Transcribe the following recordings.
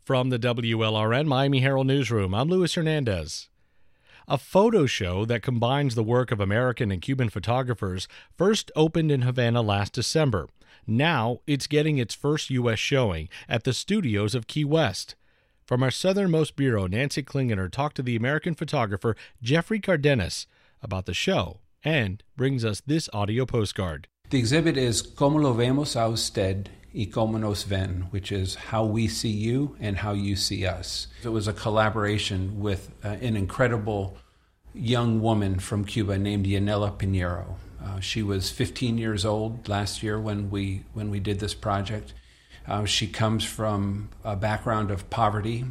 From the WLRN Miami Herald Newsroom, I'm Luis Hernandez. A photo show that combines the work of American and Cuban photographers first opened in Havana last December. Now it's getting its first U.S. showing at the studios of Key West. From our southernmost bureau, Nancy Klingener talked to the American photographer Jeffrey Cardenas about the show and brings us this audio postcard. The exhibit is Como lo vemos a usted y como nos ven, which is how we see you and how you see us. It was a collaboration with an incredible young woman from Cuba named Yanela Pinheiro. She was 15 years old last year when we did this project. She comes from a background of poverty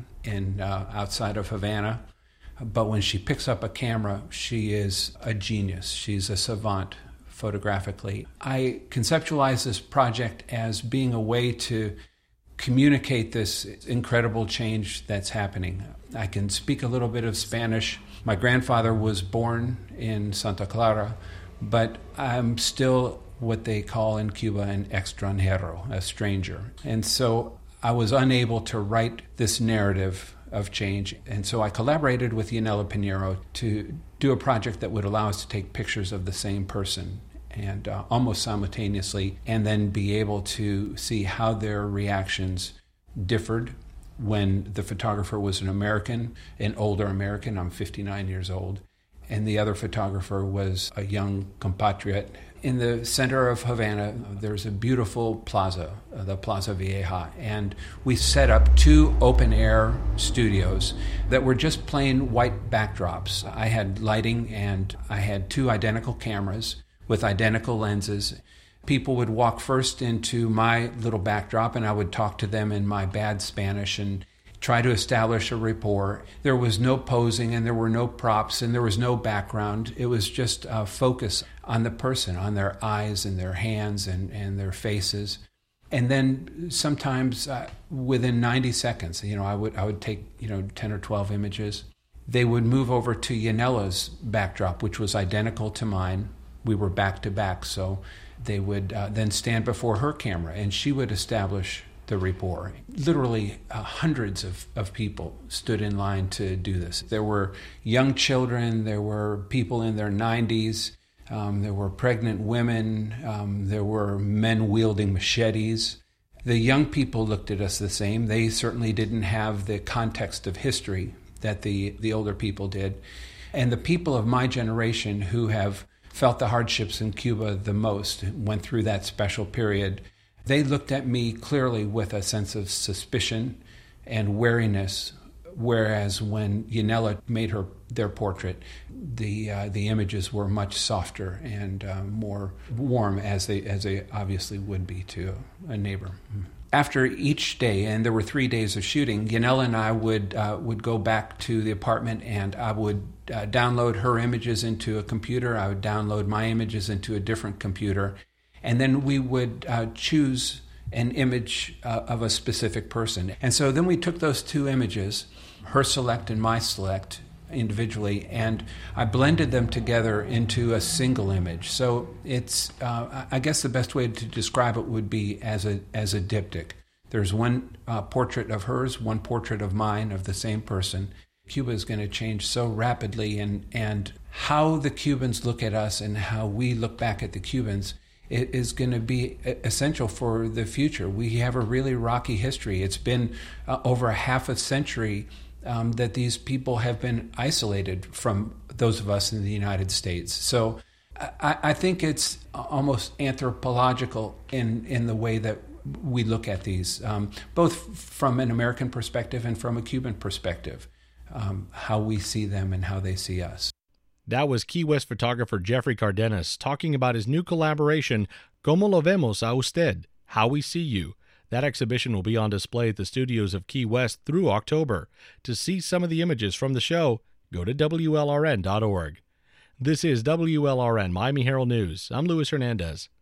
outside of Havana, but when she picks up a camera, she is a genius. She's a savant photographically. I conceptualize this project as being a way to communicate this incredible change that's happening. I can speak a little bit of Spanish. My grandfather was born in Santa Clara, but I'm still what they call in Cuba an extranjero, a stranger. And so I was unable to write this narrative of change. And so I collaborated with Yanela Pinheiro to do a project that would allow us to take pictures of the same person and almost simultaneously, and then be able to see how their reactions differed. When the photographer was an American, an older American, I'm 59 years old, and the other photographer was a young compatriot. In the center of Havana, there's a beautiful plaza, the Plaza Vieja, and we set up two open-air studios that were just plain white backdrops. I had lighting and I had two identical cameras with identical lenses. People would walk first into my little backdrop and I would talk to them in my bad Spanish and try to establish a rapport. There was no posing and there were no props and there was no background. It was just a focus on the person, on their eyes and their hands and their faces. And then sometimes within 90 seconds, I would take 10 or 12 images. They would move over to Yanela's backdrop, which was identical to mine. We were back to back, so they would then stand before her camera and she would establish the rapport. Literally hundreds of people stood in line to do this. There were young children, there were people in their 90s, there were pregnant women, there were men wielding machetes. The young people looked at us the same. They certainly didn't have the context of history that the older people did. And the people of my generation who have felt the hardships in Cuba the most, went through that special period, they looked at me clearly with a sense of suspicion and wariness, whereas when Yanela made their portrait, the images were much softer and more warm, as they obviously would be to a neighbor. After each day, and there were 3 days of shooting, Yanela and I would go back to the apartment and I would download her images into a computer. I would download my images into a different computer. And then we would choose an image of a specific person. And so then we took those two images, her select and my select, individually, and I blended them together into a single image. So it's, I guess the best way to describe it would be as a diptych. There's one portrait of hers, one portrait of mine, of the same person. Cuba is going to change so rapidly, and how the Cubans look at us and how we look back at the Cubans, it is going to be essential for the future. We have a really rocky history. It's been over a half a century that these people have been isolated from those of us in the United States. So I think it's almost anthropological in the way that we look at these, both from an American perspective and from a Cuban perspective, how we see them and how they see us. That was Key West photographer Jeffrey Cardenas talking about his new collaboration, Como lo vemos a usted, How We See You. That exhibition will be on display at the studios of Key West through October. To see some of the images from the show, go to WLRN.org. This is WLRN Miami Herald News. I'm Luis Hernandez.